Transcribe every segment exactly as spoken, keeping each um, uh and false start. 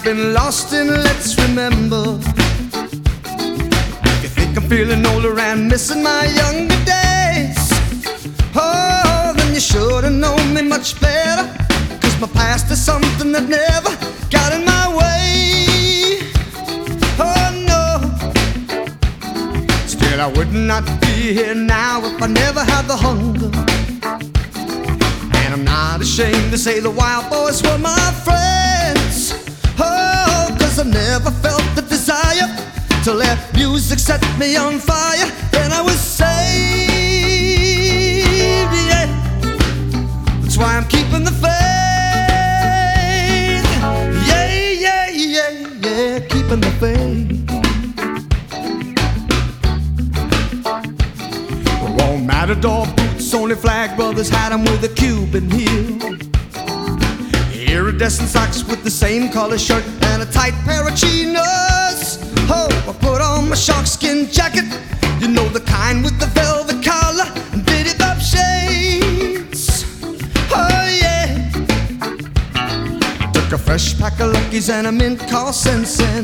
been lost in Let's Remember. If you think I'm feeling older and missing my younger days, oh, then you should have known me much better. Cause my past is something that never got in my way. Oh no, still I would not be here now if I never had the hunger. And I'm not ashamed to say the Wild Boys were my friends. Oh, cause I never felt the desire to let music set me on fire. Then I was saved, yeah. That's why I'm keeping the faith. Yeah, yeah, yeah, yeah, keeping the faith. Won't Matador boots, only Flag Brothers had them with a Cuban heel. Iridescent socks with the same color shirt and a tight pair of chinos. Oh, I put on my sharkskin jacket, you know, the kind with the velvet collar and bitty bob shades. Oh yeah, took a fresh pack of Luckies and a mint called Sensen.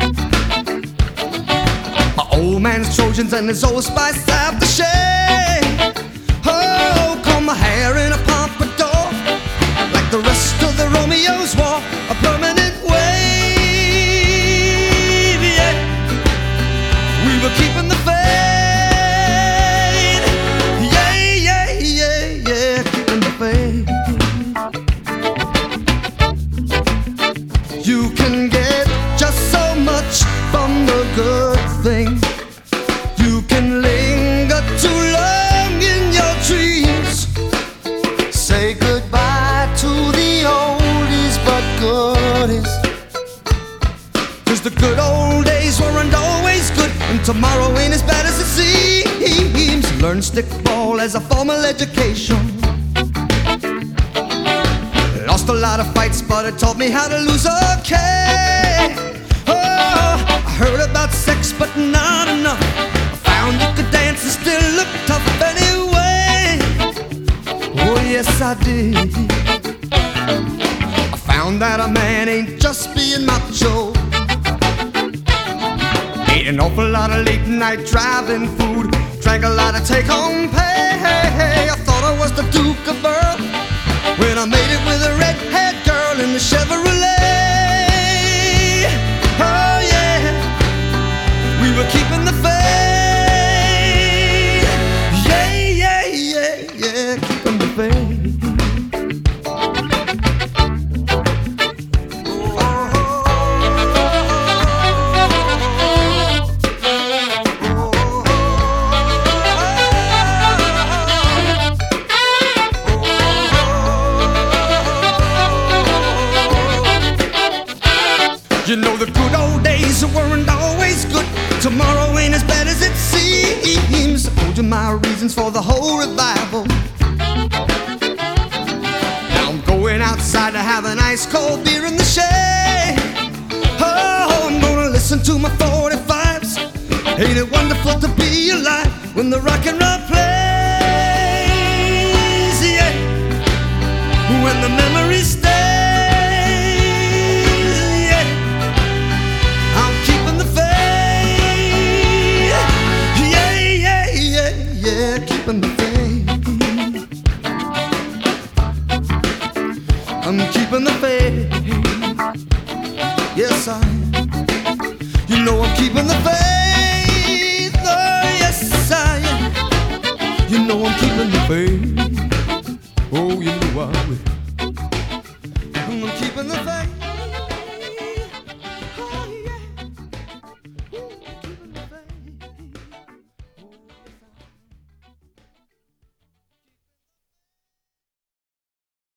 My old man's Trojans and his Old Spice aftershave. Oh, comb my hair in a pompadour, like the rest of the Romeos wore a permanent wave, yeah. We were keeping the faith. Yeah, yeah, yeah, yeah, keeping the faith. You can get just so much from the good thing. You can linger too long in your dreams. Say goodbye to the oldies but goodies. Cause the good old days weren't always good, and tomorrow ain't as bad as it seems. Learn stickball as a formal education. Lost a lot of fights, but it taught me how to lose okay. Oh, I heard about sex, but not enough. I found you could dance and still look tough anyway. Oh yes I did. I found that a man ain't just being macho. Ate an awful lot of late night driving food, drank a lot of take-home pay. I thought I was the Duke of Earl when I made it with a red-haired girl in the Chevrolet. Oh yeah, we were keeping the faith. Yeah, yeah, yeah, yeah, keeping the faith. You know the good old days weren't always good. Tomorrow ain't as bad as it seems. I told you my reasons for the whole revival. Now I'm going outside to have an ice cold beer in the shade. Oh, I'm gonna listen to my forty-fives. Ain't it wonderful to be alive when the rock and roll plays, yeah. When the memories stay. Keeping the faith. I'm keeping the faith. Yes, I am. You know I'm keeping the faith. Oh, yes, I am. You know I'm keeping the faith. Oh, you know I will.